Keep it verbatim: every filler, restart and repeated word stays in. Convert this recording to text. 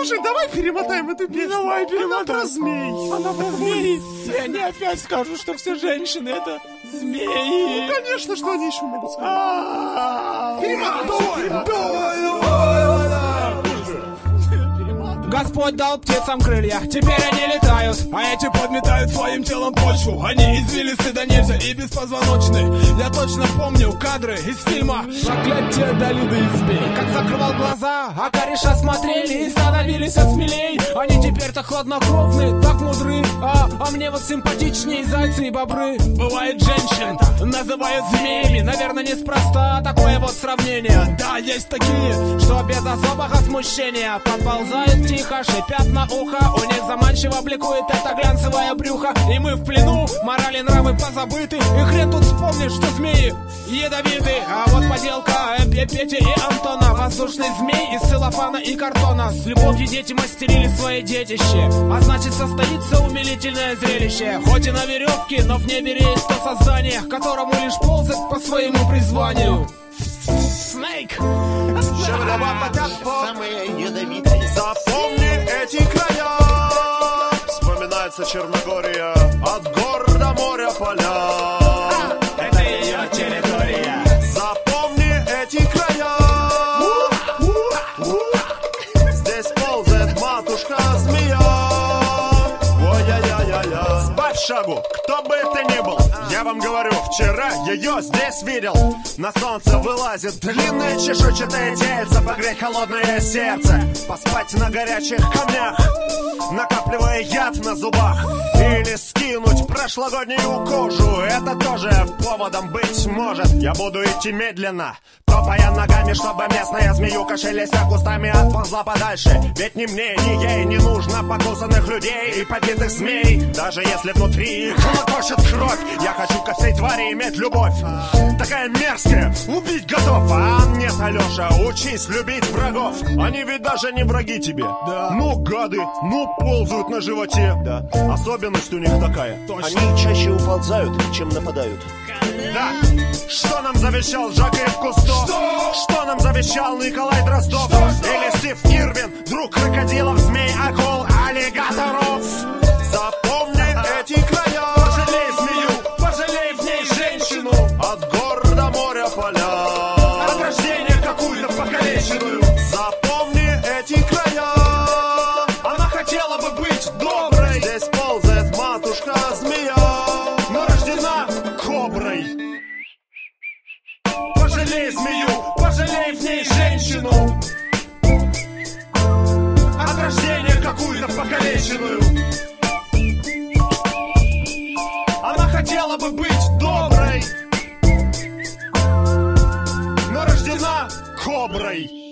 Слушай, давай перемотаем эту песню. Давай перемотаем. Она про змей. Она про змей. И они опять скажут, что все женщины это змеи. Ну, конечно, что они еще могут сказать. Перемотай. Господь дал птицам крылья, теперь они летают, а эти подметают своим телом почву. Они извилисты да нельзя и беспозвоночные. Я точно помню кадры из фильма «Проклятие Далиды и змей». Как закрывал глаза, а кореша смотрели и становились смелей. Они теперь так хладнокровны, так мудры, а, а мне вот симпатичнее зайцы и бобры. Бывает, женщин называют змеями, наверное, неспроста такое вот сравнение. Да, есть такие, что без особого смущения подползают тихо, шипят на ухо, у них заманчиво бликует это глянцевое брюхо. И мы в плену, морали нравы позабыты, и хрен тут вспомнишь, что змеи ядовиты. А вот поделка Пети и Антона, воздушный змей из целлофана и картона. С любовью дети мастерили свои детище, а значит состоится умилительное зрелище. Хоть и на веревке, но в небе реет то создание, которому лишь ползать по своему призванию. Снейк! Самые ядовитые. Запомни эти края. Вспоминается Черногория. От гор до моря поля. Это ее территория. Запомни эти края. Здесь ползает матушка змея. Ой-я-я-я-я. Сбавь шагу, кто бы это ни был. Я вам говорю, вчера ее здесь видел. На солнце вылазит длинное чешуйчатое тельце, погреть холодное сердце, поспать на горячих камнях, накапливая яд на зубах, или скинуть прошлогоднюю кожу. Это тоже поводом быть может. Я буду идти медленно, топая ногами, чтобы местная змеюка, шелестя кустами, отползла подальше. Ведь ни мне, ни ей не нужно покусанных людей и побитых змей. Даже если внутри их колокочет кровь, я хочу ко всей твари иметь любовь. Такая мерзкая, убить готов. А нет, Алеша, учись любить врагов. Они ведь даже не враги тебе. Да. Ну, гады, ну, ползают на животе. Да. Особенность у них такая. Точно. Они чаще уползают, чем нападают. Да. Что нам завещал Жакеев Кусто? Что? Что нам завещал Николай Дроздов? Что, что? Или Стив Ирвин, друг крокодилов, змей, акул, аллигаторов? Запомни эти края. Пожалей змею, пожалей в ней женщину. От гор до моря поля. От рождения какую-то покалеченную. Запомни эти края. Она хотела бы быть доброй, Здесь ползает матушка змея, но рождена. коброй. Пожалей змею, пожалей в ней женщину. От рождения какую-то покалеченную. Она хотела бы быть доброй, Но рождена коброй.